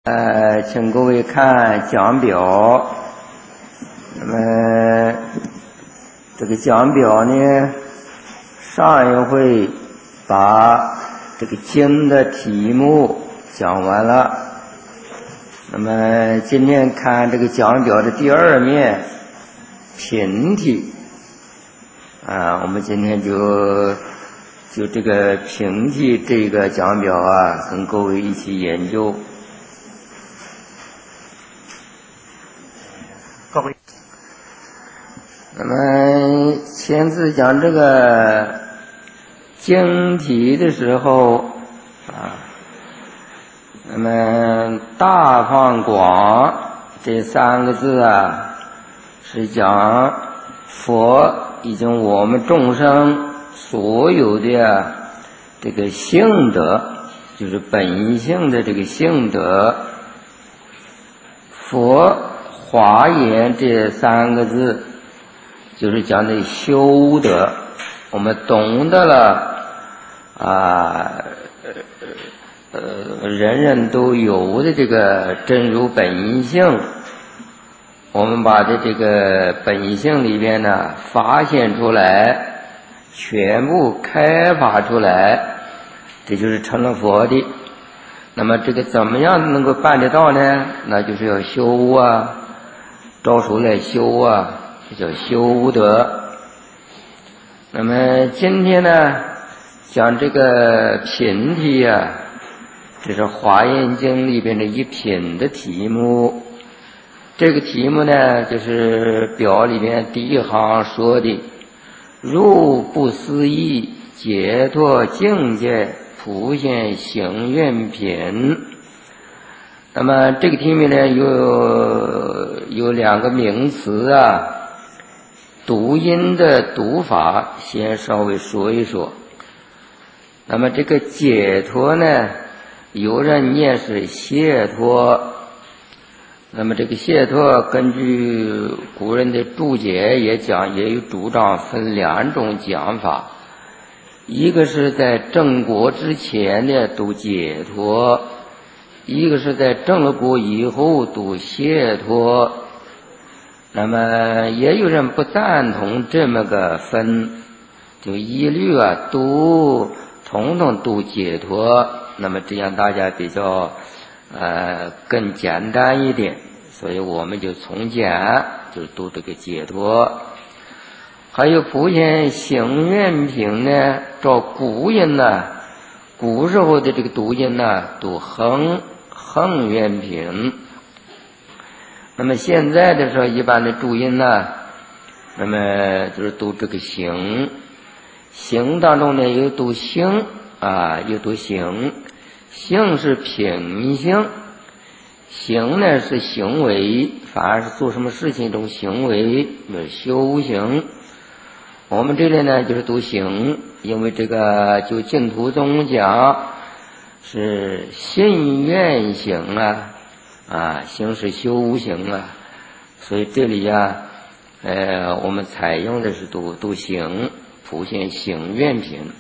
请各位看讲表。那么这个讲表呢，上一回把这个经的题目讲完了。那么今天看这个讲表的第二面品题我们今天就这个品题这个讲表跟各位一起研究。各位，那么前次讲这个经题的时候那么大放广这三个字是讲佛已经我们众生所有的这个性德，就是本性的这个性德。佛华严这三个字就是讲的修德，我们懂得了人人都有的这个真如本性，我们把这个本性里边呢发现出来，全部开发出来，这就是成了佛的。那么这个怎么样能够办得到呢？那就是要修照手来修这叫修德。那么今天呢讲这个品题这是华严经里边的一品的题目。这个题目呢就是表里边第一行说的入不思议解脱境界普现行愿品。那么这个题目呢有两个名词读音的读法先稍微说一说。那么这个解脱呢，有人念是解脱。那么这个解脱根据古人的注解也有主张分两种讲法。一个是在正果之前的读解脱，一个是在正了果以后读解脱。那么也有人不赞同这么个分，就一律统统读解脱。那么这样大家比较更简单一点，所以我们就从简，就读这个解脱。还有普现行愿品呢，照古音古时候的这个读音读恒愿品。那么现在的时候一般的注音那么就是读这个行当中呢有读行有读行。行是品行，行呢是行为，反而是做什么事情一种行为，就是修行。我们这里呢就是读行，因为这个就净土宗讲是信愿行行是修行所以这里我们采用的是读行，普现行愿品。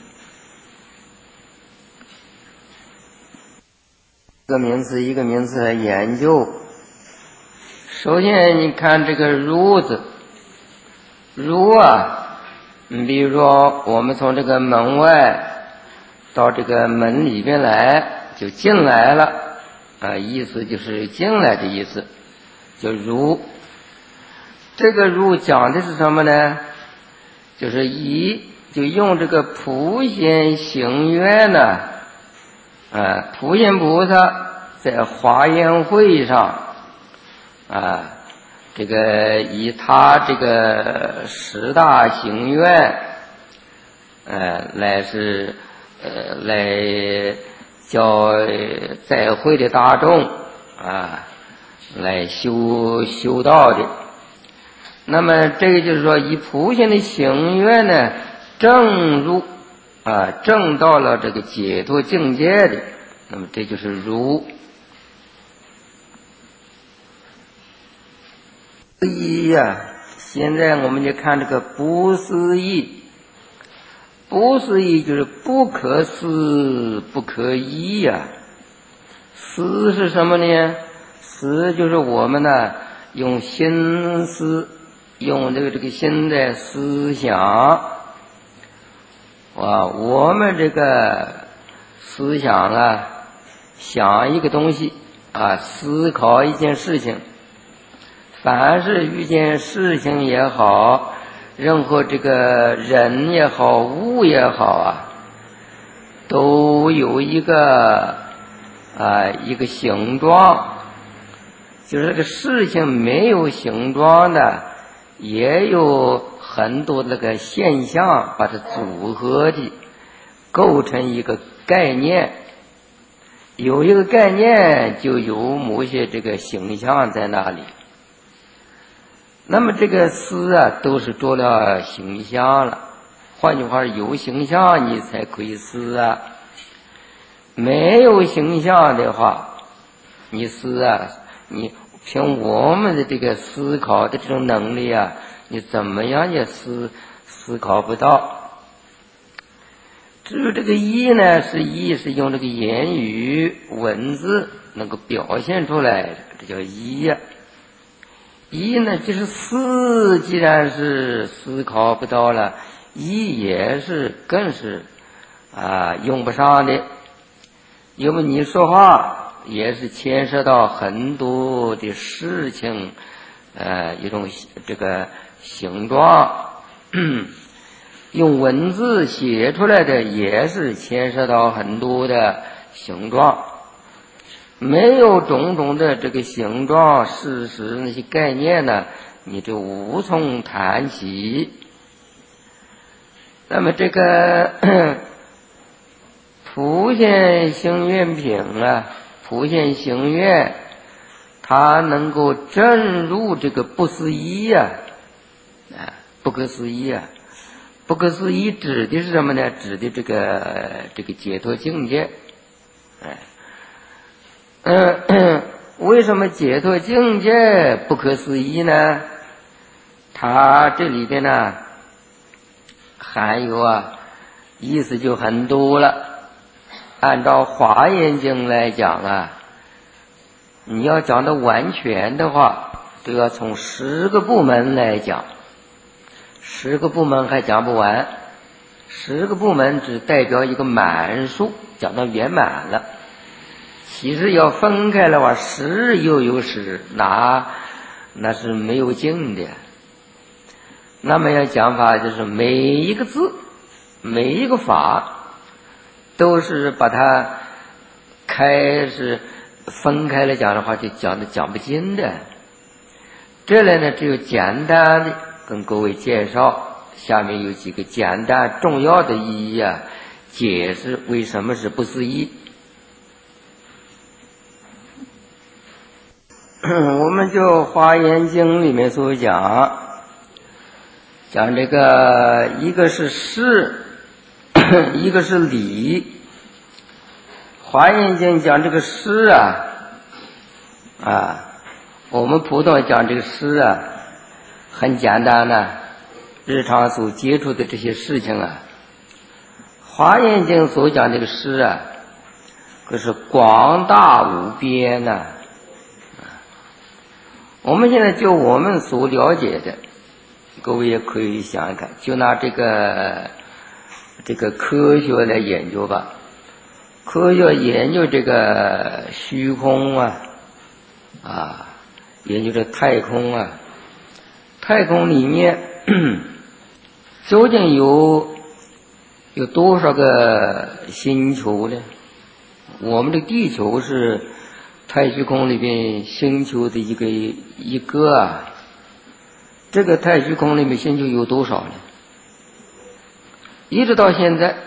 一个名词来研究。首先你看这个如字，如你比如说我们从这个门外到这个门里边来，就进来了意思就是进来的意思，就如。这个如讲的是什么呢？就是就用这个普现行愿普贤菩萨在华严会上这个以他这个十大行愿来叫在会的大众来修道的。那么这个就是说以普贤的行愿呢证到了这个解脱境界的，那么这就是如。现在我们就看这个不思议。不思议就是不可思不可议思是什么呢？思就是我们呢用心思，用这个心的思想我们这个思想想一个东西思考一件事情，凡是一件事情也好，任何这个人也好，物也好都有一个形状，就是这个事情没有形状的，也有很多那个现象把它组合的构成一个概念，有一个概念就有某些这个形象在那里。那么这个思都是做了形象了，换句话有形象你才可以思没有形象的话，你思你凭我们的这个思考的这种能力你怎么样也思考不到。至于这个意呢，是用这个言语文字能够表现出来的，这叫意意呢就是思，既然是思考不到了，意也是更是用不上的。因为你说话也是牵涉到很多的事情一种这个形状用文字写出来的也是牵涉到很多的形状，没有种种的这个形状事实那些概念呢，你就无从谈起。那么这个普贤行愿品普贤行愿它能够证入这个不思议不可思议不可思议指的是什么呢？指的这个解脱境界为什么解脱境界不可思议呢？它这里边呢含有意思就很多了。按照华严经来讲你要讲的完全的话，都要从10个部门来讲，10个部门还讲不完，10个部门只代表一个满数，讲到圆满了。其实要分开的话，10又有10，那是没有尽的。那么要讲法就是每一个字每一个法都是把它是分开来讲的话，就讲不尽的。这里呢只有简单的跟各位介绍，下面有几个简单重要的意义解释为什么是不思议。我们就华严经里面所讲这个一个是事一个是理。华严经讲这个事我们普通讲这个事很简单日常所接触的这些事情华严经所讲这个事可是广大无边我们现在就我们所了解的，各位也可以想一看，就拿这个科学来研究吧。科学研究这个虚空研究这太空太空里面究竟有多少个星球呢？我们的地球是太虚空里边星球的一个这个太虚空里面星球有多少呢？一直到现在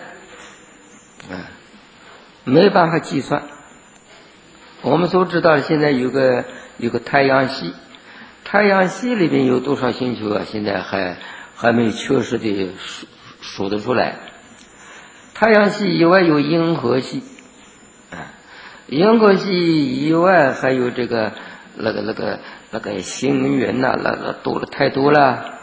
没办法计算。我们所知道的现在有个太阳系，太阳系里边有多少星球现在还没有确实的数得出来。太阳系以外有银河系银河系以外还有这个那个星云那多了太多了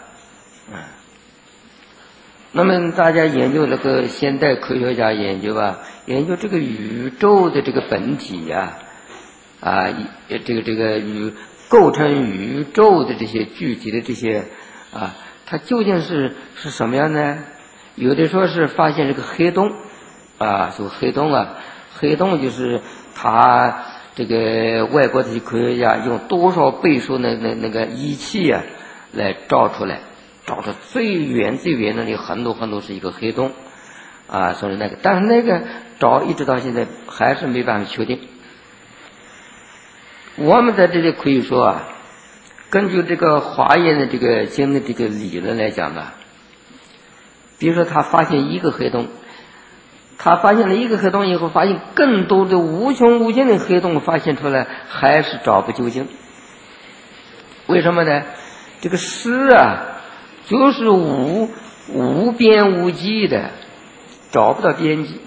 那么大家研究现代科学家研究这个宇宙的这个本体啊，这个构成宇宙的这些具体的这些啊，它究竟是什么样呢？有的说是发现这个黑洞啊，说黑洞啊，黑洞就是它这个外国的科学家用多少倍数那个仪器啊来照出来，照出最远的那很多是一个黑洞啊，说是那个，但是那个照一直到现在还是没办法确定。我们在这里可以说啊，根据这个华严的这个经的这个理论来讲吧，比如说他发现一个黑洞，他发现了一个黑洞以后，发现更多的无穷无尽的黑洞发现出来，还是找不究竟。为什么呢？这个识啊，就是无边无际的，找不到边际。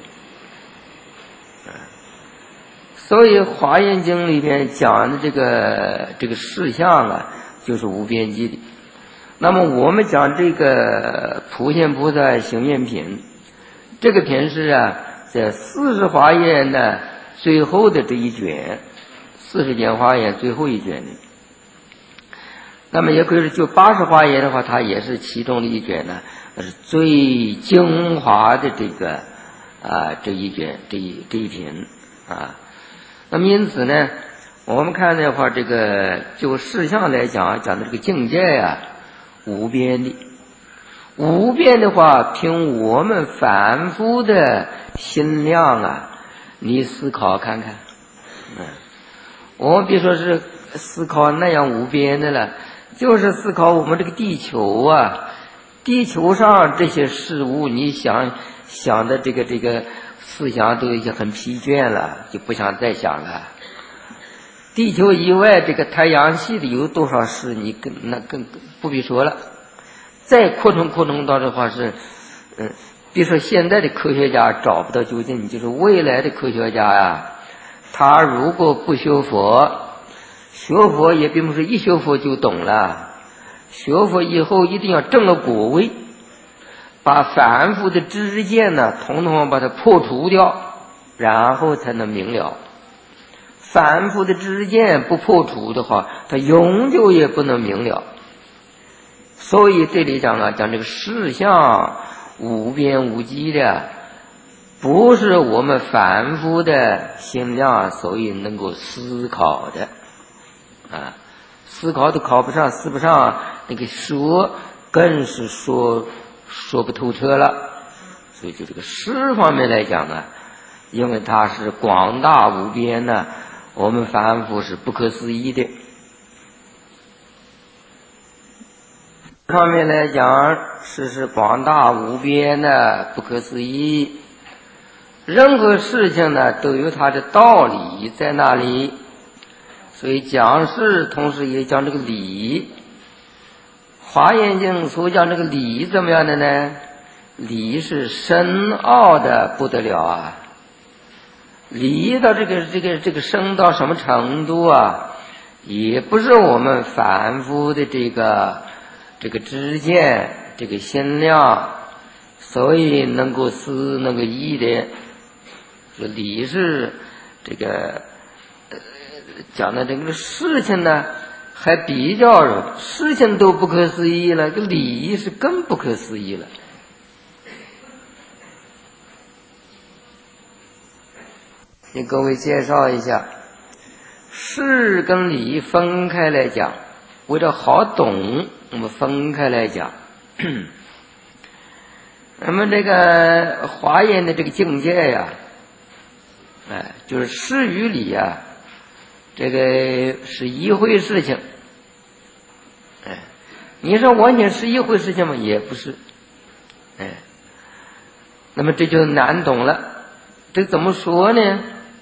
所以《华严经》里边讲的这个事项啊，就是无边际的。那么我们讲这个普贤菩萨行愿品，这个品是啊，在40华严的最后的这一卷，40卷华严最后一卷的。那么也可以说，就80华严的话，它也是其中的一卷呢，那是最精华的这个这一卷这一品啊。那么因此呢，我们看的话，这个就事项来讲的这个境界呀，无边的。无边的话，凭我们反复的心量啊，你思考看看。我们别说是思考那样无边的了，就是思考我们这个地球啊，地球上这些事物，你想的这个思想都已经很疲倦了，就不想再想了。地球以外这个太阳系里有多少事，你更不必说了。再扩充到的话是，比如说现在的科学家找不到究竟，就是未来的科学家呀，他如果不学佛，学佛也并不是一学佛就懂了，学佛以后一定要证了果位，把反复的知见呢，统统把它破除掉，然后才能明了。反复的知见不破除的话，它永久也不能明了。所以这里讲这个事项无边无际的，不是我们反复的心量所以能够思考的啊，思考都考不上，思不上，那个说更是说不透彻了。所以就这个识方面来讲呢，因为它是广大无边呢，我们反复是不可思议的。方面来讲是广大无边的，不可思议。任何事情呢都有它的道理在那里，所以讲事同时也讲这个理。华严经所讲这个理怎么样的呢？理是深奥的不得了啊！理到这个深到什么程度啊？也不是我们反复的这个知见，这个心量，所以能够思能够议的。说理是这个讲的这个事情呢，还比较事情都不可思议了，这个理是更不可思议了。给各位介绍一下，事跟理分开来讲，为了好懂，我们分开来讲。那么这个华严的这个境界呀，就是事与理啊，这个是一回事情。你说完全是一回事情吗？也不是。那么这就难懂了。这怎么说呢？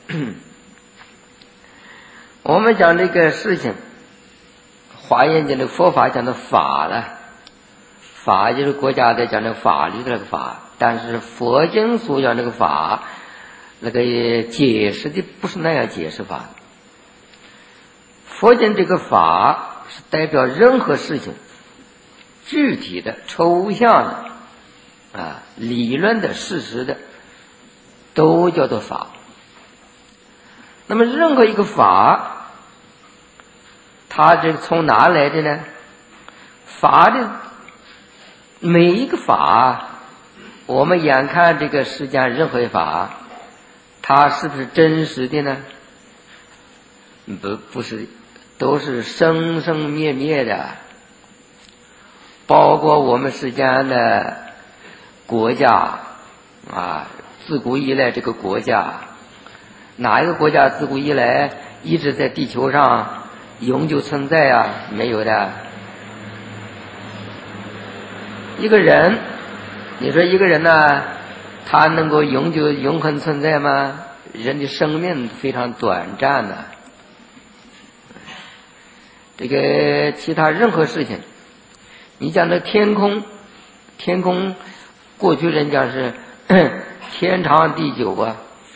我们讲这个事情，华严经的佛法讲的法了，法就是国家在讲这个法律的这个法，但是佛经所讲这个法，那个解释的不是那样解释法。佛经这个法是代表任何事情，具体的、抽象的理论的、事实的，都叫做法。 那么任何一个法，它这个从哪来的呢？法的每一个法，我们眼看这个世间任何一法，它是不是真实的呢？不是，都是生生灭灭的。包括我们世间的国家啊，自古以来这个国家，哪一个国家自古以来一直在地球上永久存在啊？没有的。一个人，你说一个人呢，他能够永恒存在吗？人的生命非常短暂的。这个其他任何事情，你讲这天空，过去人讲是天长地久啊，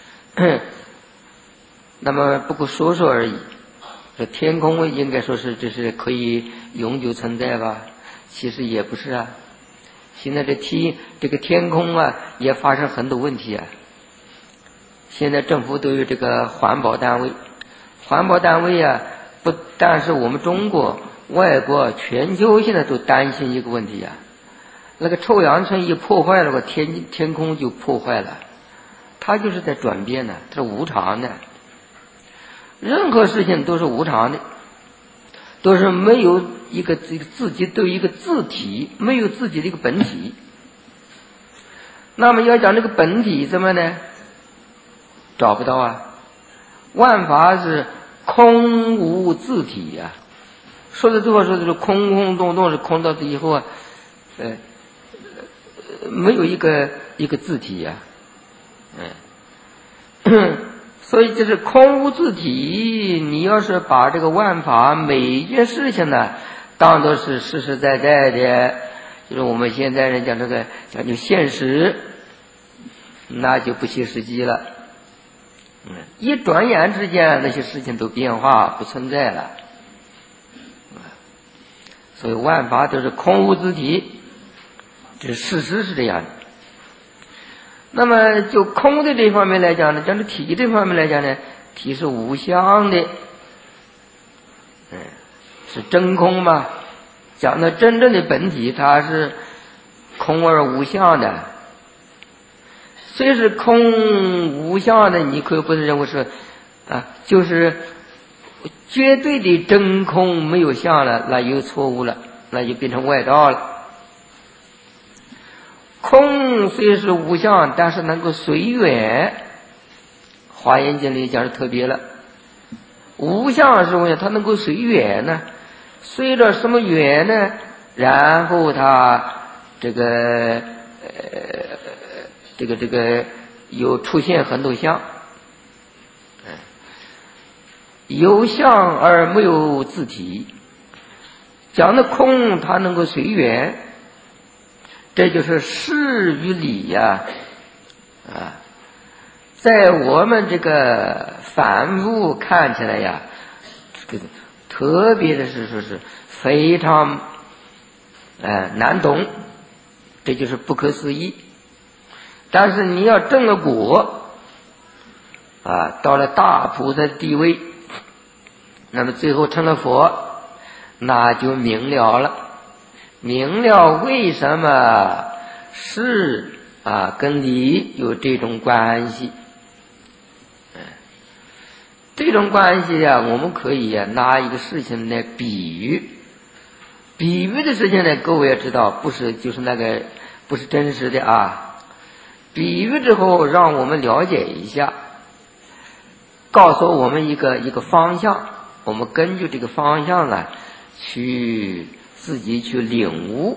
那么不过说说而已。这天空应该说是这是可以永久存在吧？其实也不是啊。现在这个天空啊，也发生很多问题啊。现在政府都有这个环保单位啊，不但是我们中国，外国全球现在都担心一个问题啊，那个臭氧层一破坏了，天空就破坏了，它就是在转变的，它是无常的。任何事情都是无常的，都是没有一个自己都有一个自体，没有自己的一个本体。那么要讲这个本体怎么呢？找不到啊。万法是空无自体呀，说的最后说的是空空洞洞，是空到以后啊，没有一个自体呀，所以就是空无自体。你要是把这个万法每一件事情呢，当作是实实在在的，就是我们现在人讲这个讲究现实，那就不切实际了。一转眼之间，那些事情都变化不存在了。所以万法都是空无自体，这事实是这样的。那么就空的这方面来讲呢，讲这体这方面来讲呢，体是无相的，是真空嘛。讲的真正的本体，它是空而无相的。虽是空无相的，你可不是认为是就是绝对的真空没有相了，那又错误了，那就变成外道了。空虽是无相，但是能够随缘。华严经里讲是特别了，无相是什么？它能够随缘呢？随着什么缘呢？然后它这个有出现很多相，有相而没有自体。讲的空，它能够随缘，这就是事与理呀，在我们这个凡夫看起来呀，这个特别的是说是非常难懂，这就是不可思议。但是你要证了果到了大菩萨地位，那么最后成了佛，那就明了了。明了为什么事跟理有这种关系。这种关系我们可以拿一个事情来比喻。比喻的事情呢，各位也知道，不是就是那个不是真实的啊。比喻之后，让我们了解一下，告诉我们一个方向，我们根据这个方向呢，去自己去领悟。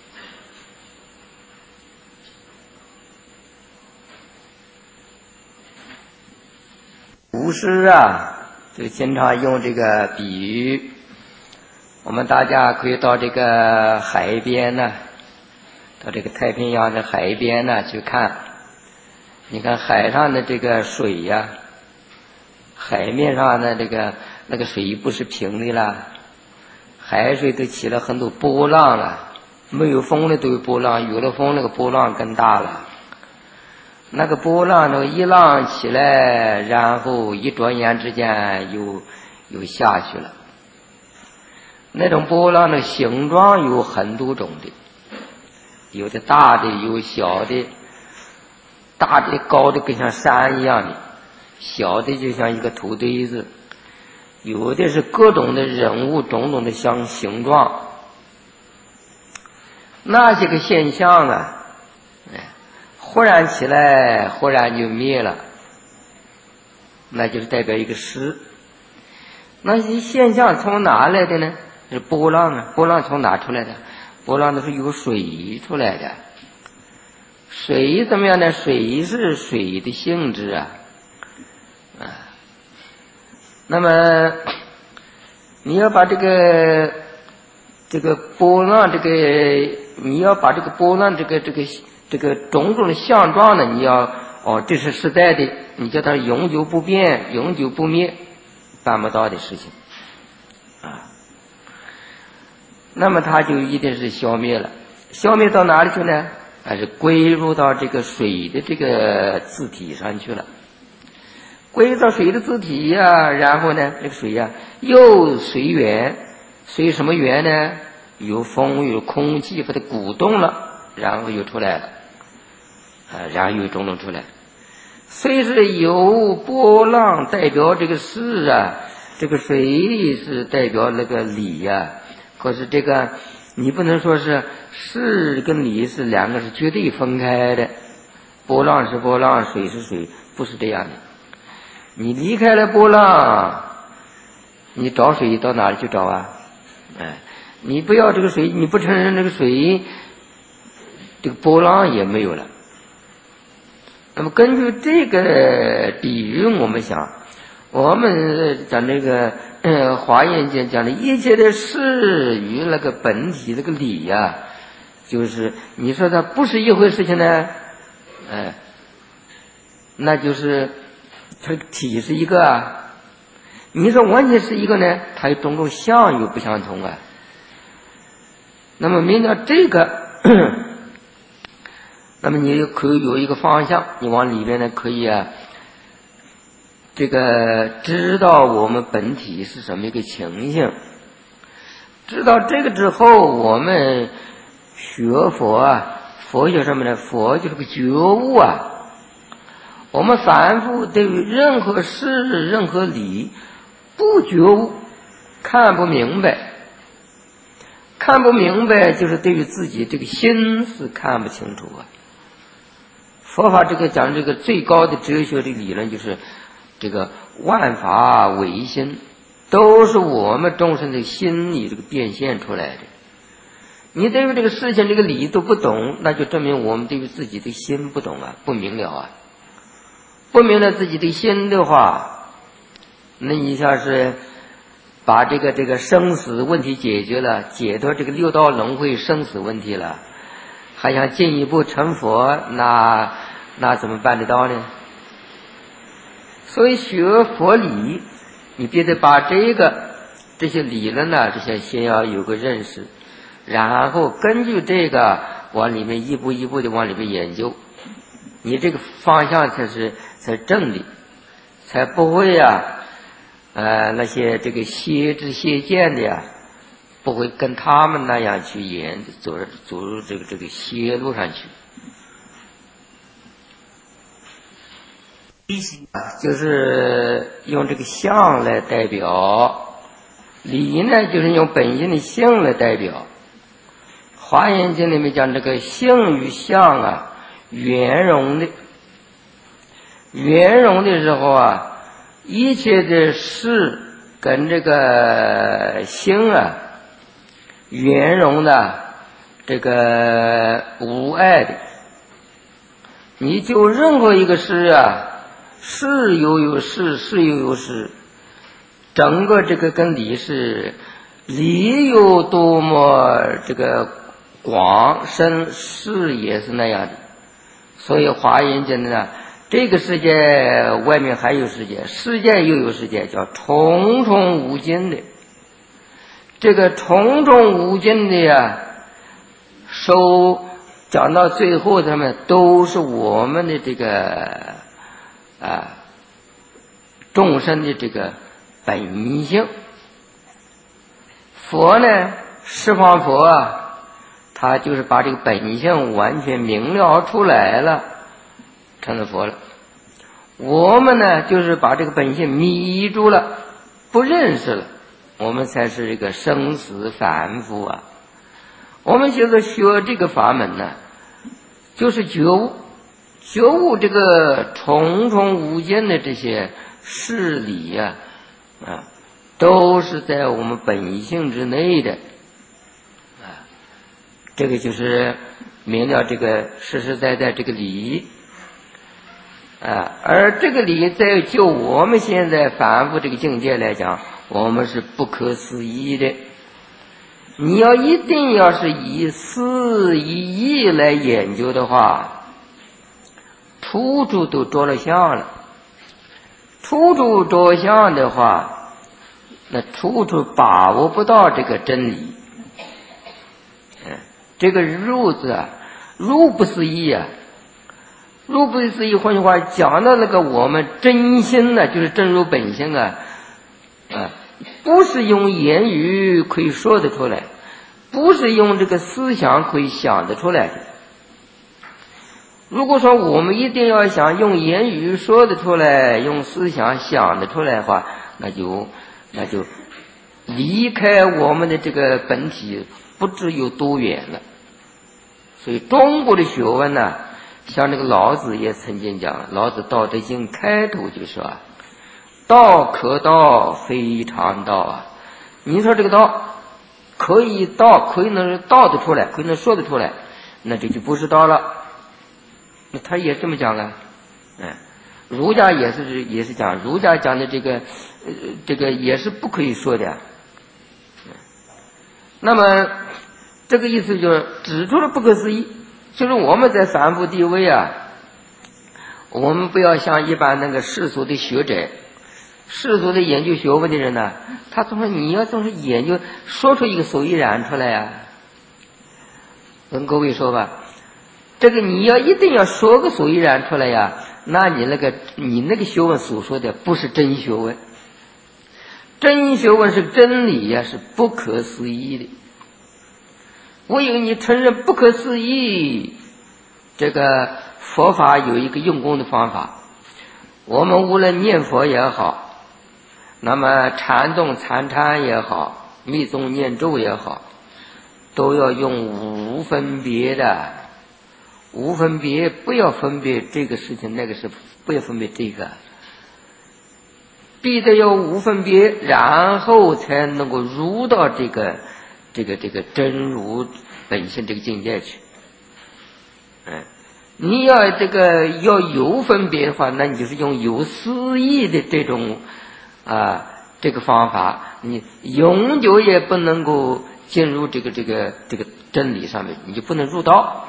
古诗就经常用这个比喻。我们大家可以到这个海边到这个太平洋的海边去看。你看海上的这个水海面上的那个水不是平的了，海水都起了很多波浪了，没有风的都有波浪，有了风那个波浪更大了。 那个波浪呢一浪起来，然后一转眼之间又下去了。那种波浪的形状有很多种的，有的大的，有小的，大的高的跟像山一样的，小的就像一个土堆子，有的是各种的人物，种种的形状。那些个现象啊，忽然起来，忽然就灭了，那就是代表一个失。那些现象从哪来的呢？是波浪啊，波浪从哪出来的？波浪都是由水出来的。水怎么样呢？水是水的性质啊，那么你要把这个波浪，你要把这个波浪这个种种的相状呢，你要这是实在的，你叫它永久不变，永久不灭，办不到的事情啊。那么它就一定是消灭了，消灭到哪里去呢？还是归入到这个水的这个字体上去了，归入到水的字体呀，然后呢，这个水呀又随缘，随什么缘呢？有风有空气把它鼓动了，然后又出来了，然后又种种出来。虽是有波浪代表这个事啊，这个水是代表那个理呀，可是这个你不能说是事跟理是两个是绝对分开的，波浪是波浪，水是水，不是这样的。你离开了波浪，你找水到哪里去找啊？你不要这个水，你不承认这个水，这个波浪也没有了。那么根据这个比喻，我们想，我们讲这个华严经讲的一切的事与那个本体这个理呀，就是你说它不是一回事情呢，那就是它体是一个啊。你说完全是一个呢，它有种种相又不相同啊。那么明了这个那么你可以有一个方向，你往里边呢可以这个知道我们本体是什么一个情形。知道这个之后，我们学佛佛学什么呢？佛就是个觉悟啊。我们反复对于任何事任何理不觉悟，看不明白，看不明白就是对于自己这个心是看不清楚啊。佛法这个讲这个最高的哲学的理论就是这个万法唯心，都是我们众生的心理这个变现出来的。你对于这个事情这个理都不懂，那就证明我们对于自己的心不懂啊，不明了啊。不明了自己的心的话，那你像是把这个生死问题解决了，解脱这个六道轮回生死问题了，还想进一步成佛，那怎么办得到呢？所以学佛理，你必须得把这些理论呢，这些先要有个认识，然后根据这个往里面一步一步的往里面研究，你这个方向才是正的，才不会那些这个邪知邪见的不会跟他们那样去走入这个邪路上去。就是用这个相来代表，理呢就是用本性的性来代表。华严经里面讲这个性与相圆融的，圆融的时候一切的事跟这个性圆融的这个无碍的。你就任何一个事事有事，事又有事，整个这个跟理是理有多么这个广深，事也是那样的。所以华严经呢，这个世界外面还有世界，世界又有世界，叫重重无尽的。这个重重无尽的受讲到最后，他们都是我们的这个众生的这个本性。佛呢，十方佛啊，他就是把这个本性完全明了出来了，成了佛了。我们呢，就是把这个本性迷住了，不认识了，我们才是这个生死反复啊。我们现在学这个法门呢，就是觉悟这个重重无间的这些事理呀，都是在我们本性之内的这个就是明了这个实实在在这个理而这个理在就我们现在反复这个境界来讲，我们是不可思议的。你要一定要是以思以意来研究的话，处处都着了相了。处处着相的话，那处处把握不到这个真理。这个入字啊，入不思议啊，入不思议，换句话讲到那个我们真心呢，就是真如本性不是用言语可以说得出来，不是用这个思想可以想得出来的。如果说我们一定要想用言语说得出来，用思想想得出来的话，那就离开我们的这个本体不知有多远了。所以中国的学问呢，像这个老子也曾经讲，老子《道德经》开头就说道可道非常道啊。你说这个道可以道，可以能道得出来，可以能说得出来，那这就不是道了。那他也这么讲了。儒家也是讲，儒家讲的这个也是不可以说的。那么这个意思就是指出了不可思议，就是我们在反复地位我们不要像一般那个世俗的学者，世俗的研究学问的人呢，他总是你要总是研究说出一个所以然出来跟各位说吧，这个你要一定要说个所以然出来那你那个学问所说的不是真学问。真学问是真理是不可思议的。我以为你承认不可思议，这个佛法有一个用功的方法。我们无论念佛也好，那么禅动参禅也好，密宗念咒也好，都要用无分别的。无分别，不要分别这个事情那个事，不要分别这个，必得要无分别，然后才能够入到这个真如本性这个境界去。你要要有分别的话，那你就是用有思义的这种这个方法，你永久也不能够进入这个真理上面，你就不能入道。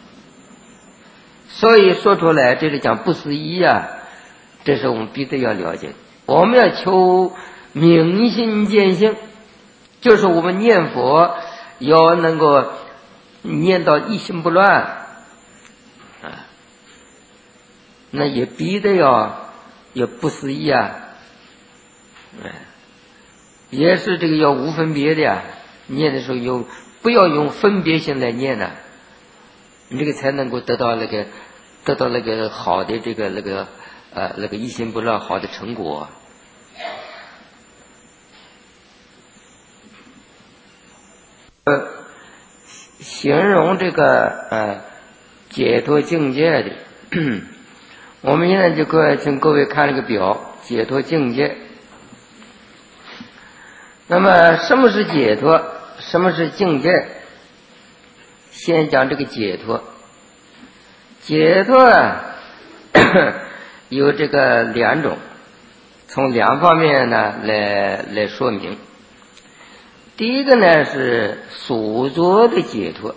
所以说出来这是讲不思议这是我们必须要了解。我们要求明心见性，就是我们念佛要能够念到一心不乱那也必须要不思议也是这个要无分别的念的时候不要用分别心来念你这个才能够得到那个好的那个一心不乱好的成果。形容这个解脱境界的我们现在就请各位看这个表，解脱境界。那么什么是解脱，什么是境界？先讲这个解脱。解脱有这个两种，从两方面呢来说明。第一个呢是所作的解脱，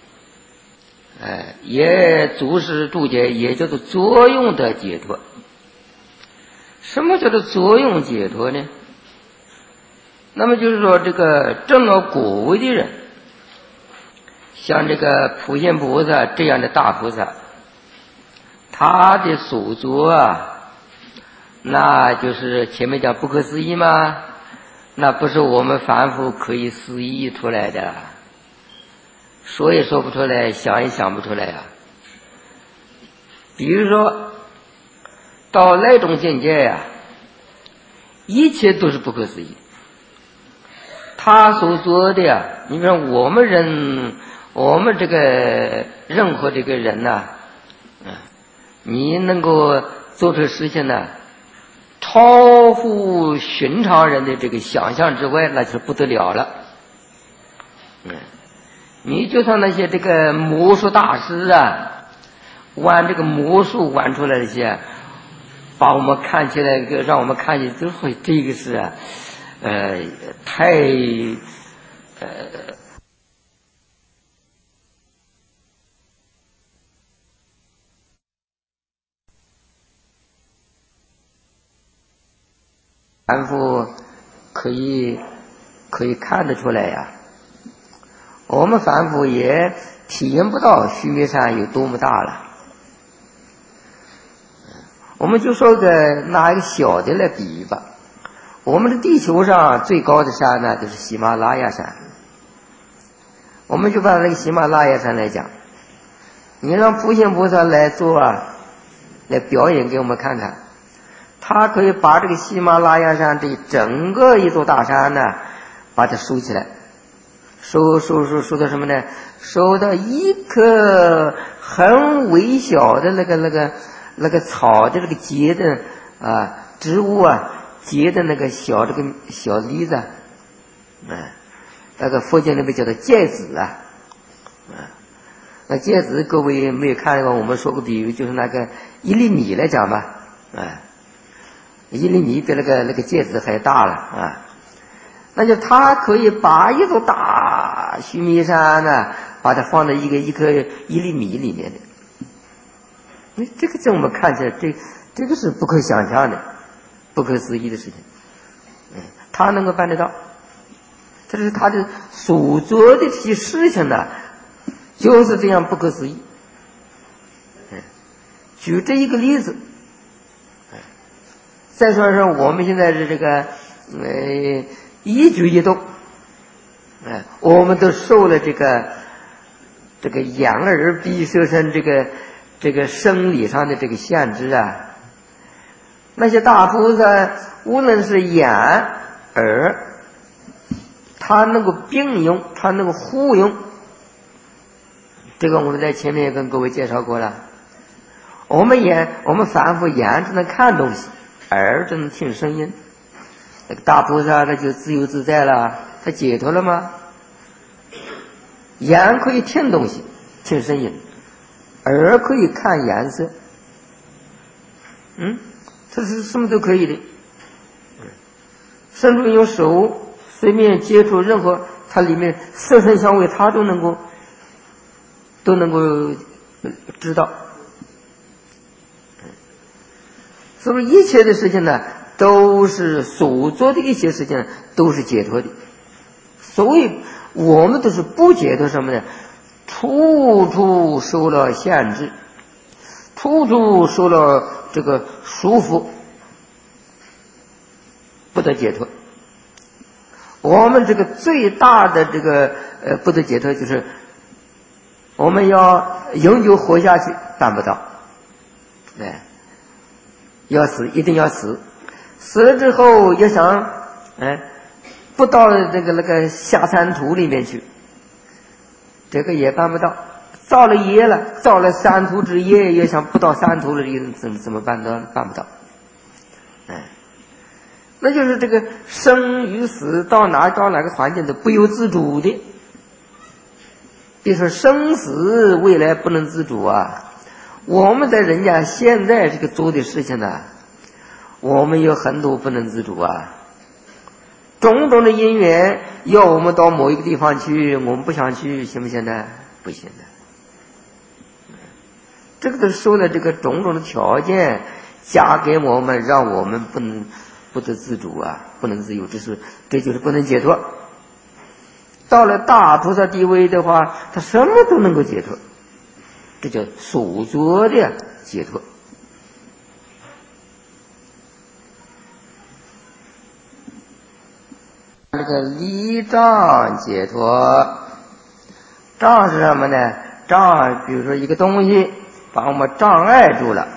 也祖师注解也叫做作用的解脱。什么叫做作用解脱呢？那么就是说这个证了果位的人， 像这个普贤菩萨这样的大菩萨，他的所作啊，那就是前面讲不可思议吗？那不是我们凡夫可以思议出来的，说也说不出来，想也想不出来啊。比如说到那种境界呀，一切都是不可思议。他所做的呀，你比如说我们人，我们这个任何这个人呐，你能够做出事情呢，超乎寻常人的这个想象之外，那就不得了了。你就算那些这个魔术大师啊，玩这个魔术玩出来的些，把我们看起来，让我们看起来都会这个是啊，太凡夫可以看得出来呀。我们凡夫也体验不到须弥山有多么大了。我们就说拿一个小的来比喻吧。我们的地球上最高的山呢，就是喜马拉雅山。我们就把那个喜马拉雅山来讲，你让普贤菩萨来做啊，来表演给我们看看，他可以把这个喜马拉雅山这整个一座大山呢，把它收起来，收到什么呢？收到一棵很微小的那个草的这个结的植物啊，结的那个小梨子，那个佛经里面叫做芥子啊，那芥子各位没有看过，我们说过比喻，就是那个1厘米来讲吧，1厘米比那个芥子还大了啊。那就他可以把一座大须弥山呢，把它放在一颗1厘米里面的。这个在我们看起来，这个是不可想象的，不可思议的事情。他能够办得到，这是他的所做的这些事情呢，就是这样不可思议。举这一个例子，再说说我们现在是这个一举一动，我们都受了这个眼耳鼻舌身这个生理上的这个限制啊。那些大菩萨无论是眼耳，他能够并用，他能够互用。这个我们在前面也跟各位介绍过了。我们凡夫眼只能看东西，耳只能听声音。那个大菩萨他就自由自在了，他解脱了吗？眼可以听东西，听声音，耳可以看颜色，这是什么都可以的。甚至用手随便接触任何，它里面色声香味，它都能够知道。所以一切的事情呢，都是所做的一些事情都是解脱的。所以我们都是不解脱什么呢？处处受了限制，处处受了这个束缚，不得解脱。我们这个最大的这个不得解脱，就是我们要永久活下去，办不到。要死一定要死，死了之后要想不到那个下三途里面去，这个也办不到。造了业了，造了三途之业，也想不到三途里怎么办呢？办不到。那就是这个生与死到哪个环境都不由自主的。别说生死未来不能自主啊，我们在人家现在这个做的事情呢，我们有很多不能自主啊。种种的因缘要我们到某一个地方去，我们不想去，行不行呢？不行的。这个都受了这个种种的条件加给我们，让我们不得自主啊，不能自由，这就是不能解脱。 到了大菩萨地位的话，他什么都能够解脱，这叫所作的解脱。这个离障解脱，障是什么呢？障比如说一个东西把我们障碍住了，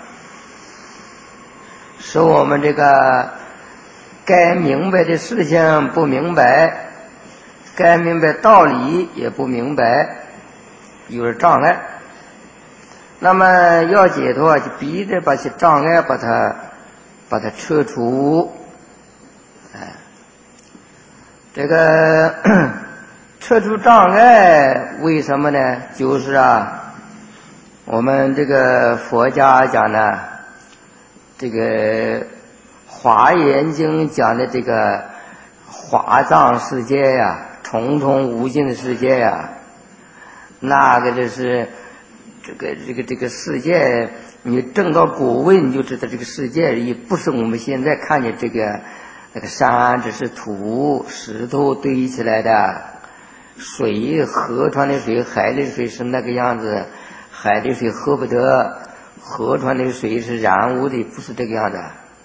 使我们这个该明白的事情不明白，该明白道理也不明白，有障碍。那么要解脱，就逼着把些障碍把它撤除。这个撤除障碍为什么呢？就是我们这个佛家讲呢，这个华严经讲的这个华藏世界呀，重重无尽的世界呀，那个就是这个世界，你证到果位，你就知道这个世界也不是我们现在看见那个山，只是土石头堆起来的，水河川的水海里的水是那个样子，海里水喝不得，河川的水是染污的，不是这个样子。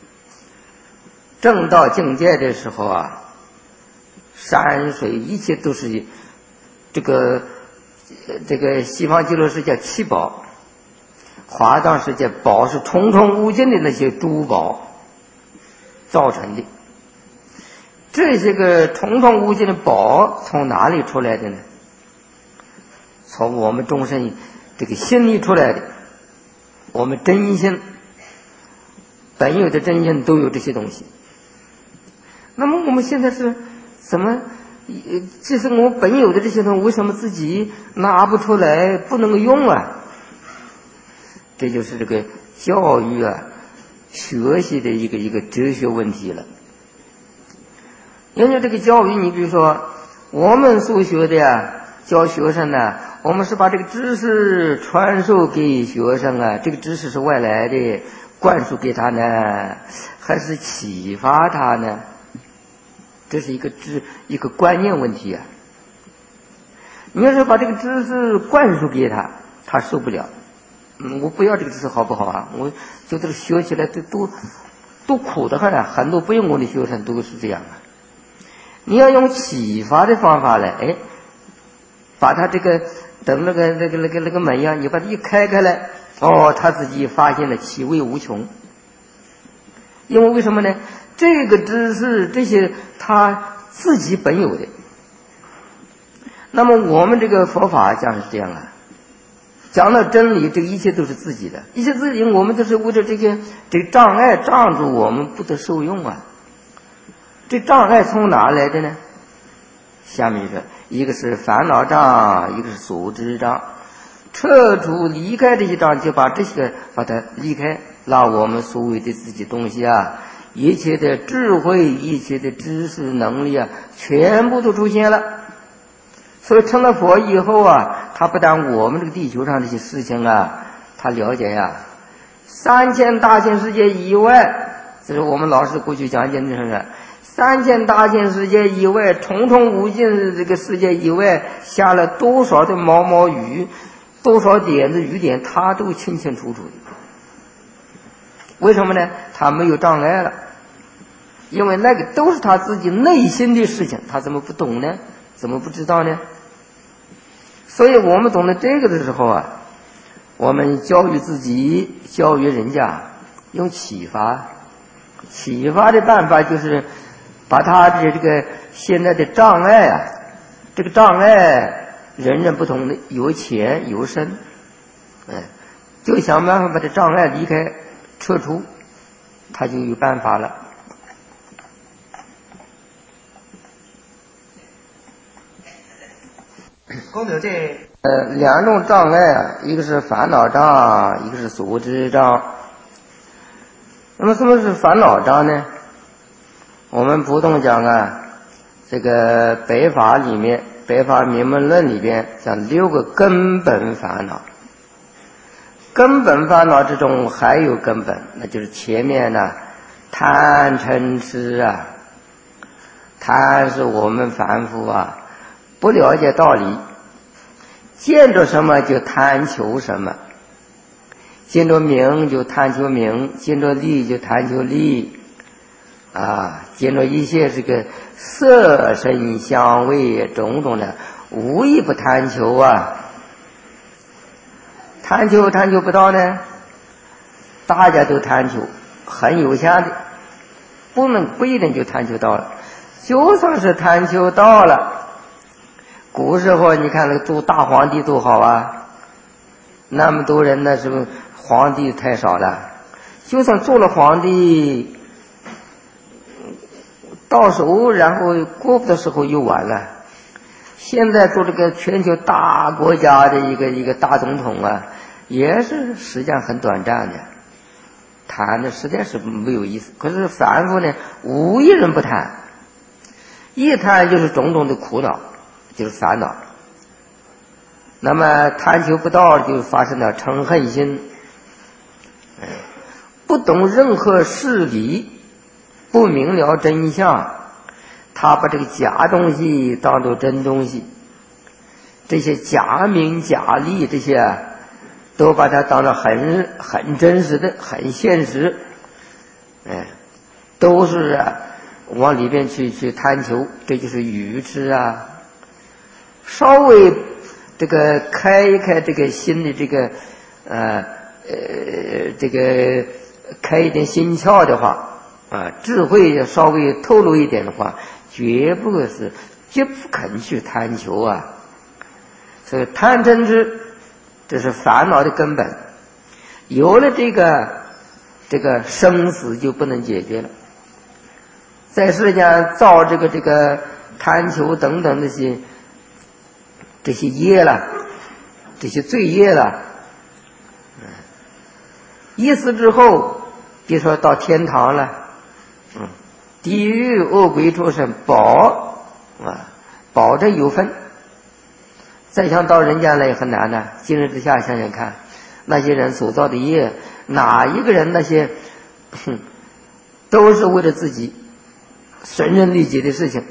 正到境界的时候山水一切都是这个西方极乐世界七宝，华藏世界宝是重重无尽的那些珠宝造成的。这些个重重无尽的宝从哪里出来的呢？从我们众生这个心里出来的。我们真心本有的真心都有这些东西。那么我们现在是怎么这是我们本有的这些东西，为什么自己拿不出来，不能够用这就是这个教育学习的一个哲学问题了。因为这个教育，你比如说我们所学的教学生我们是把这个知识传授给学生这个知识是外来的，灌输给他呢，还是启发他呢？这是一个观念问题你要是把这个知识灌输给他，他受不了。我不要这个知识好不好我就这个学起来都苦的很很多不用功的学生都是这样你要用启发的方法来，把他这个等那个门你把它一开来，他自己发现了其味无穷。因为为什么呢？这个知识这些他自己本有的。那么我们这个佛法讲是这样讲到真理，这个一切都是自己的，一切自己，我们都是为了这个障碍障住我们不得受用这障碍从哪来的呢？下面说，一个是烦恼障，一个是所知障。撤除离开这些障，就把这些把它离开，让我们所谓的自己东西一切的智慧，一切的知识能力全部都出现了。所以成了佛以后他不但我们这个地球上这些事情他了解3000大千世界以外，这是我们老师过去讲解的3000大千世界以外，重重无尽的这个世界以外，下了多少的毛毛雨，多少点的雨点，他都清清楚楚的。为什么呢？他没有障碍了，因为那个都是他自己内心的事情，他怎么不懂呢？怎么不知道呢？所以我们懂得这个的时候我们教育自己，教育人家，用启发的办法就是把他的这个现在的障碍这个障碍人人不同的，有浅有深就想办法把这障碍离开撤除，他就有办法了。公子这两种障碍一个是烦恼障，一个是所知障。那么什么是烦恼障呢？我们普通讲这个北法里面，北法名门论里边讲6个根本烦恼。根本烦恼之中还有根本，那就是前面贪嗔痴贪是我们凡夫不了解道理，见着什么就贪求什么，见着名就贪求名，见着利就贪求利见着一些这个色身香味种种的，无一不贪求贪求不到呢，大家都贪求，很有限的，不一定就贪求到了。就算是贪求到了，古时候你看那个做大皇帝多好那么多人呢，是不是皇帝太少了？就算做了皇帝，到手然后过不的时候又完了。现在做这个全球大国家的一个大总统也是时间很短暂的，谈的实在是没有意思。可是凡夫呢，无一人不谈，一谈就是种种的苦恼，就是烦恼。那么贪求不到，就发生了嗔恨心，不懂任何事理，不明了真相，他把这个假东西当作真东西，这些假名假利这些都把它当作很真实的，很现实，都是往里边去贪求，这就是愚痴稍微这个开一开这个心的这个这个开一点心窍的话智慧稍微透露一点的话，绝不肯去贪求所以贪嗔痴这是烦恼的根本，有了这个生死就不能解决了。在世间造这个贪求等等这些业了，这些罪业了，一死之后别说到天堂了，地狱恶鬼畜生保证有分。再想到人间来也很难的。今日之下想想看，那些人所造的业，哪一个人那些都是为了自己损人利己的事情，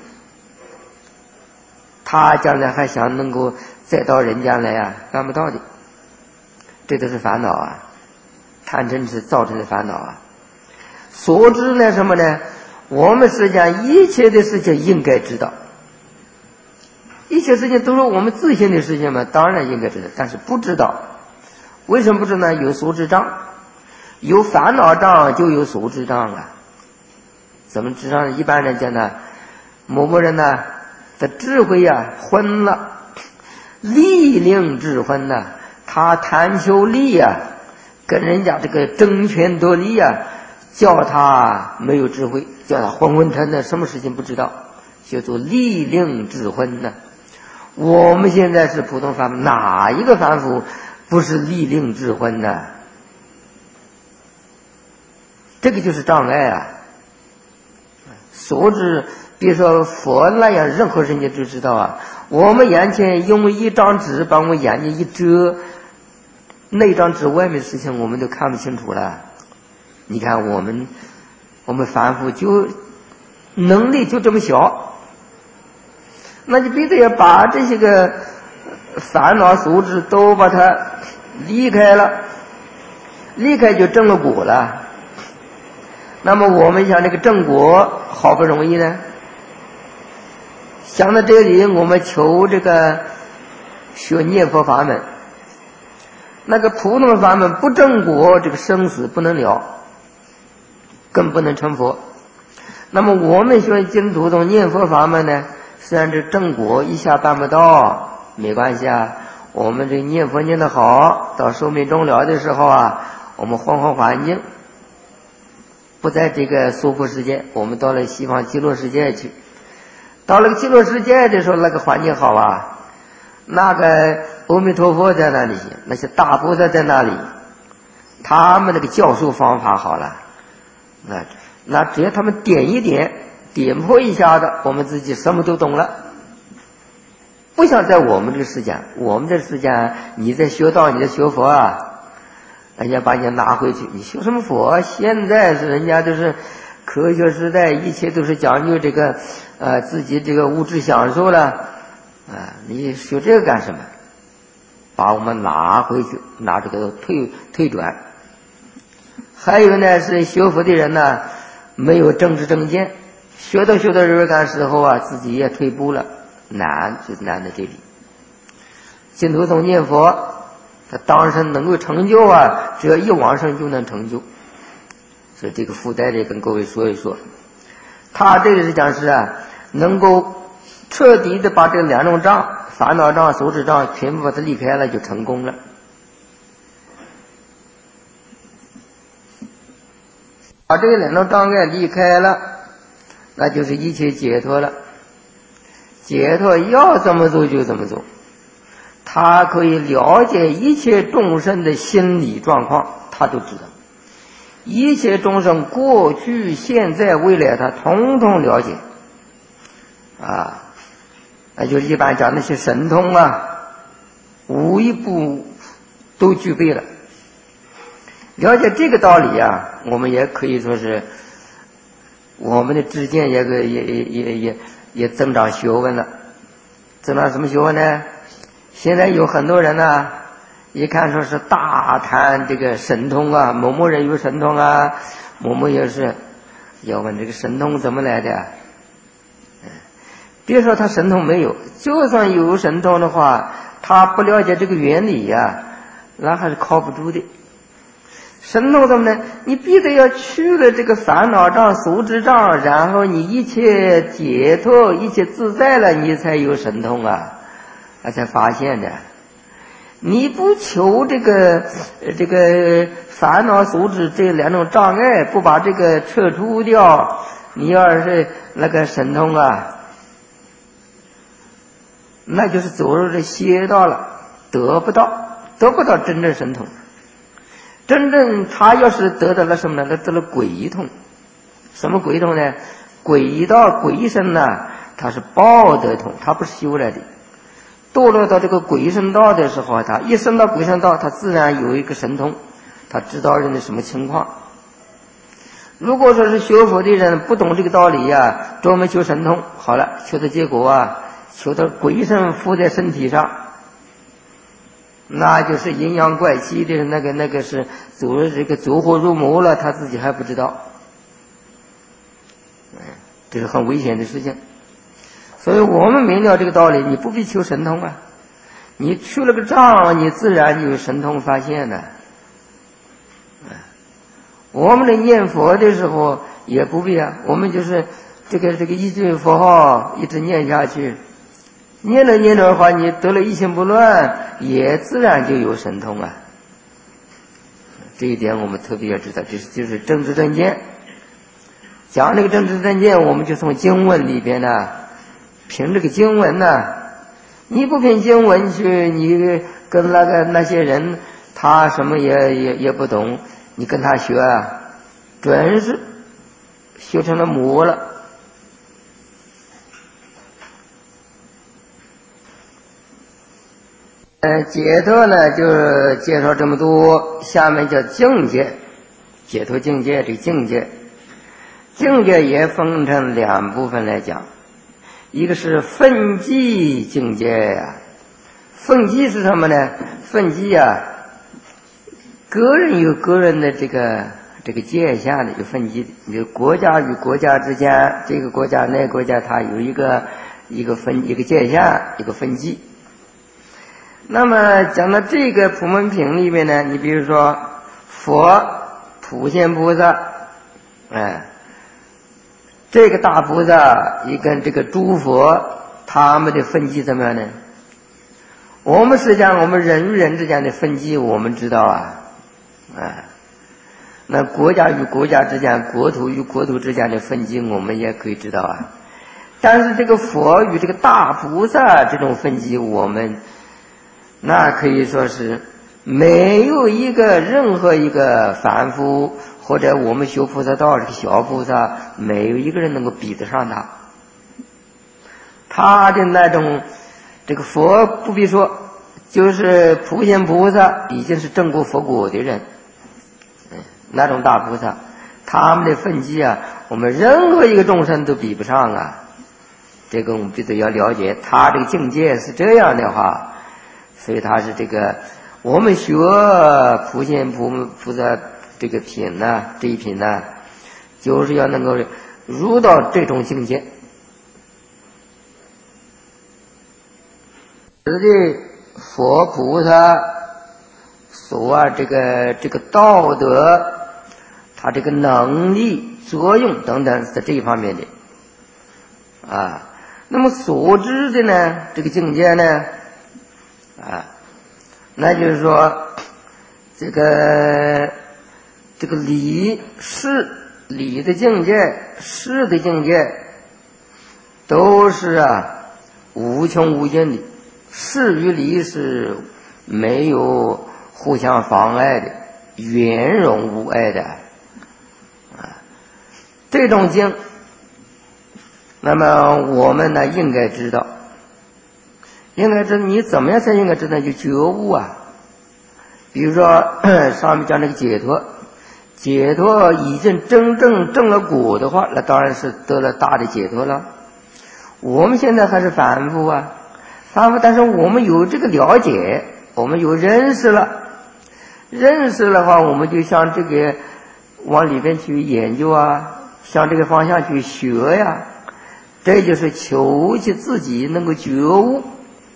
他将来还想能够再到人间来办不到的。这都是烦恼贪嗔痴造成的烦恼所知呢什么呢？我们世间一切的事情应该知道，一切事情都是我们自信的事情嘛，当然应该知道，但是不知道。为什么不知道呢？有所知障，有烦恼障就有所知障怎么知道呢？一般人讲呢，某人呢的智慧昏了，利令智昏他贪求利跟人家这个争权夺利叫他没有智慧，叫他昏昏沉的，什么事情不知道，叫做利令智昏我们现在是普通凡夫，哪一个凡夫不是利令智昏这个就是障碍所知，比如说佛那样，任何人家都知道我们眼前用一张纸把我们眼睛一遮，那张纸外面的事情我们都看不清楚了。你看我们凡夫就能力就这么小，那就必须要把这些个烦恼所知都把它离开了，离开就证了果了。那么我们想这个正果好不容易呢，想到这里我们求这个学念佛法门，那个普通的法门不正果，这个生死不能了，更不能成佛。那么我们学净土宗念佛法门呢，虽然这正果一下办不到，没关系我们这念佛念得好，到寿命终了的时候我们换环境，不在这个娑婆世界，我们到了西方极乐世界去。到了极乐世界的时候，那个环境好那个阿弥陀佛在那里，那些大菩萨在那里，他们那个教授方法好了，那只要他们点一点，点破一下子，我们自己什么都懂了。不像在我们这个世界，我们这个世界你在学道，你在学佛人家把你拿回去，你修什么佛？现在是人家都是科学时代，一切都是讲究这个自己这个物质享受了你学这个干什么？把我们拿回去，拿这个退转。还有呢，是学佛的人呢，没有正知正见，学到日干时候啊，自己也退步了，难就难在这里。净土宗念佛，他当身能够成就啊，只要一往生就能成就。所以这个附带的跟各位说一说，他这个是讲是啊，能够彻底的把这两种障，烦恼障、手指障全部把它离开了，就成功了。把这两种障碍离开了，那就是一切解脱了。解脱要怎么做就怎么做，他可以了解一切众生的心理状况，他都知道。一切众生过去、现在、未来，他统统了解。那就是一般讲那些神通啊，无一不都具备了。了解这个道理啊，我们也可以说是我们的知见也增长学问了。增长什么学问呢？现在有很多人呢，一看说是大谈这个神通啊，某某人有神通啊，某某也是，要问这个神通怎么来的？别说他神通没有，就算有神通的话，他不了解这个原理呀，那还是靠不住的。神通怎么呢？你必须要去了这个烦恼障、俗执障，然后你一切解脱、一切自在了，你才有神通啊，才发现的。你不求这个烦恼、俗执这两种障碍，不把这个撤除掉，你要是那个神通啊，那就是走入这邪道了，得不到真正神通。真正他要是得到了什么呢？他得了鬼通。什么鬼通呢？鬼道鬼身呢，他是报得通，他不是修来的。堕落到这个鬼神道的时候，他一升到鬼神道，他自然有一个神通，他知道人的什么情况。如果说是学佛的人不懂这个道理呀，专门求神通，好了，求的结果啊，求到鬼神附在身体上，那就是阴阳怪气的那个是走火入魔了，他自己还不知道。这是很危险的事情。所以我们明了这个道理，你不必求神通啊，你去了个障，你自然就有神通发现了。我们的念佛的时候也不必啊，我们就是这个一句佛号一直念下去，念着的话，你得了一心不乱，也自然就有神通啊。这一点我们特别要知道，这就是正知正见。讲这个正知正见，我们就从经文里边呢，凭这个经文呢，你不凭经文去，你跟那些人，他什么也不懂，你跟他学啊，准是学成了魔了。解脱呢，就介绍这么多，下面叫境界，解脱境界。这个境界也分成两部分来讲，一个是分际境界呀。分际是什么呢？分际呀，个人有个人的这个界限的，有分际的。你国家与国家之间，这个国家那个国家，它有一个界限，一个分际。那么讲到这个普门品里面呢，你比如说佛普贤菩萨，这个大菩萨也跟这个诸佛他们的分际怎么样呢？我们实际上我们人与人之间的分际我们知道啊，那国家与国家之间，国土与国土之间的分际我们也可以知道啊。但是这个佛与这个大菩萨这种分际，我们那可以说是没有任何一个凡夫或者我们修菩萨道这个小菩萨，没有一个人能够比得上他。他的那种这个佛不必说，就是普贤菩萨已经是证过佛果的人，那种大菩萨，他们的分际啊，我们任何一个众生都比不上啊。 这个我们必须要了解，他这个境界是这样的话，所以他是这个我们学普贤菩萨这个品呢，这一品呢，就是要能够入到这种境界。实际佛菩萨所这个道德，他这个能力、作用等等是这一方面的啊。那么所知的呢，这个境界呢，啊，那就是说这个理事理的境界、事的境界，都是无穷无尽的。事与理是没有互相妨碍的，圆融无碍的这种经，那么我们呢应该知道，你怎么样才应该知道？就觉悟啊。比如说上面讲这个解脱已经真正证了果的话，那当然是得了大的解脱了。我们现在还是凡夫，但是我们有这个了解，我们有认识了的话，我们就向这个往里边去研究向这个方向去学呀，这就是求其自己能够觉悟。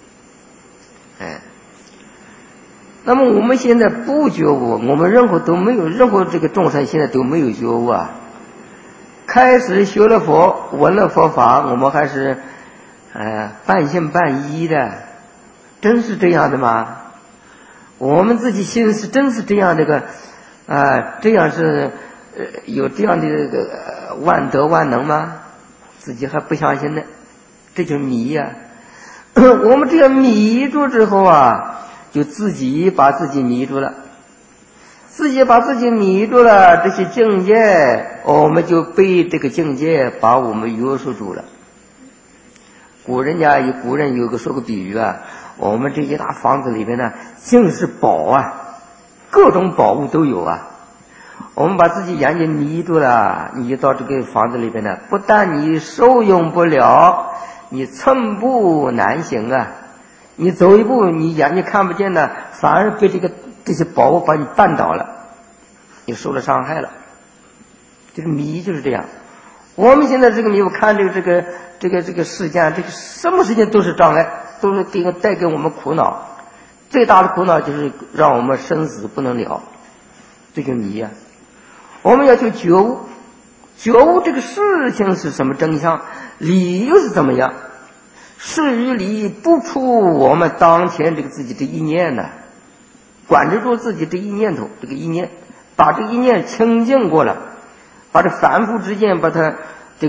那么我们现在不觉悟，我们任何这个众生现在都没有觉悟开始学了佛，闻了佛法，我们还是半信半疑的，真是这样的吗？我们自己心是真是这样这样是有这样的这个万德万能吗？自己还不相信呢，这就是迷我们这样迷住之后就自己把自己迷住了，这些境界，我们就被这个境界把我们约束住了。古人有个说个比喻我们这一大房子里面呢，尽是宝各种宝物都有我们把自己眼睛迷住了，你到这个房子里边呢，不但你受用不了，你寸步难行你走一步你眼睛看不见呢，反而被这些宝物把你绊倒了，你受了伤害了。这个迷就是这样。我们现在这个迷，我看这个世间，这个什么事情都是障碍，都是带给我们苦恼。最大的苦恼就是让我们生死不能了，这个迷我们要去觉悟这个事情是什么真相，理又是怎么样。事与理不出我们当前这个自己的意念管制住自己的意念头，这个意念，把这个意念清净过了，把这凡夫之见把它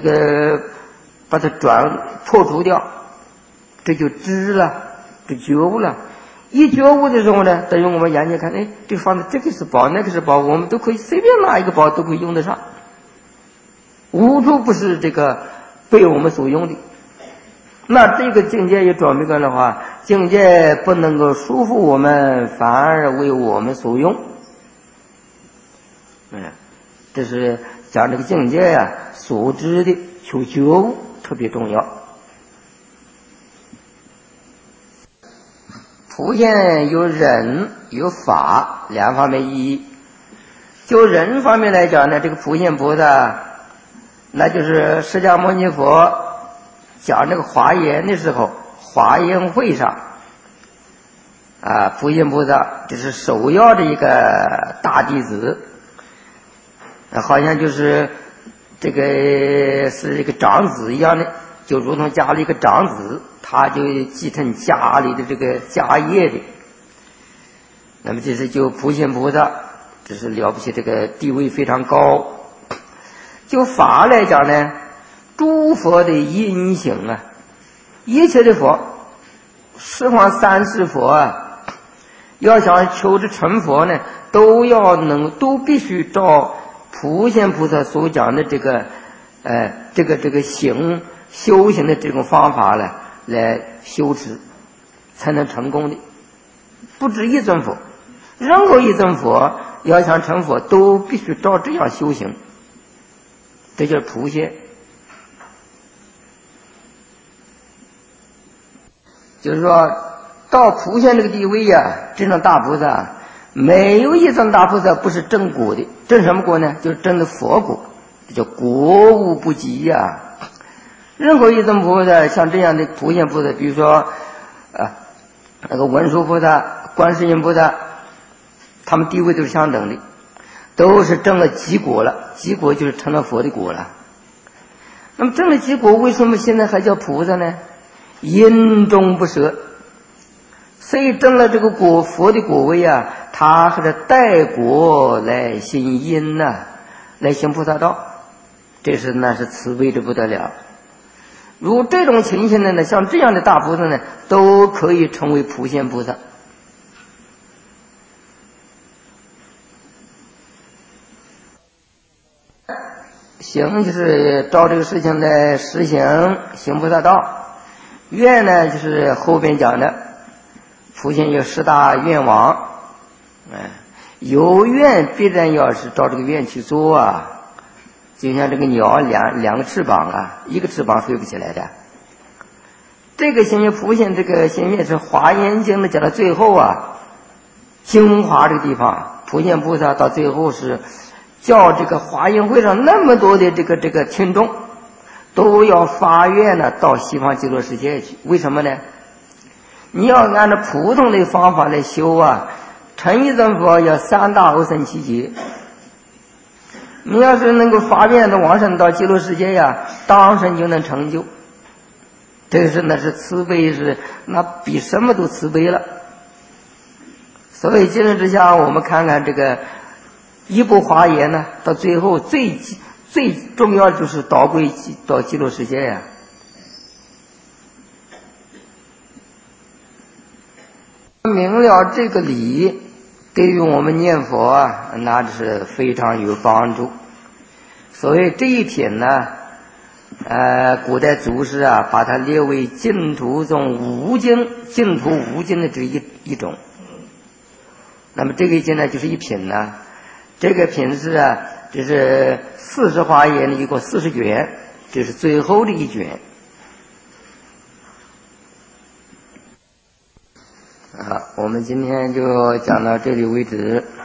破除掉，这就知了，这觉悟了。一觉悟的时候呢，等于我们眼睛看，这个房子这个是宝，那个是宝，我们都可以随便拿一个宝都可以用得上，无处不是这个被我们所用的。那这个境界也转变过来的话，境界不能够束缚我们，反而为我们所用。这是讲这个境界所知的求觉悟特别重要。普贤有忍有法两方面意义。就人方面来讲呢，这个普贤菩萨，那就是释迦牟尼佛讲这个华严的时候，华严会上普贤菩萨这是首要的一个大弟子，好像就是这个是一个长子一样的，就如同家里一个长子，他就继承家里的这个家业的。那么这是就普贤菩萨，这是了不起，这个地位非常高。就法来讲呢，诸佛的因行一切的佛，十方三世佛要想求之成佛呢，都必须照普贤菩萨所讲的这个修行的这种方法来修持，才能成功的。不止一尊佛，任何一尊佛要想成佛，都必须照这样修行，这就是普贤。 就是说到普贤这个地位呀，真正大菩萨没有一尊大菩萨不是正果的。正什么果呢？就是真的佛果，叫果无不及呀。任何一尊菩萨，像这样的普贤菩萨，比如说那个文殊菩萨、观世音菩萨，他们地位都是相等的，都是证了极果了。极果就是成了佛的果了。那么证了极果，为什么现在还叫菩萨呢？因中不舍。所以证了这个果，佛的果位啊，他还是带果来行因呐，来行菩萨道。那是慈悲的不得了。如这种情形的呢，像这样的大菩萨呢，都可以成为普贤菩萨。行就是照这个事情来实行行菩萨道，愿呢就是后边讲的普贤有10大愿望，有愿必然要是照这个愿去做啊。就像这个鸟两个翅膀啊，一个翅膀飞不起来的。这个行愿普贤这个行愿是华严经的讲到最后啊，精华这个地方，普贤菩萨到最后是叫这个华严会上那么多的这个听众都要发愿呢，到西方极乐世界去。为什么呢？你要按照普通的方法来修啊，成一尊佛要3大阿僧祇劫。你要是能够发愿的往生到极乐世界呀，当生就能成就。这个那是慈悲，那比什么都慈悲了。所以今日之下，我们看看这个一部华严呢，到最后最重要就是导归到极乐世界呀。明了这个理，对于我们念佛啊，那是非常有帮助。所以这一品呢，古代祖师啊，把它列为净土中净土五经的这一种。那么这个经呢，就是一品呢。这个品是啊，这是40华严的一个40卷，这是最后的一卷。我们今天就讲到这里为止。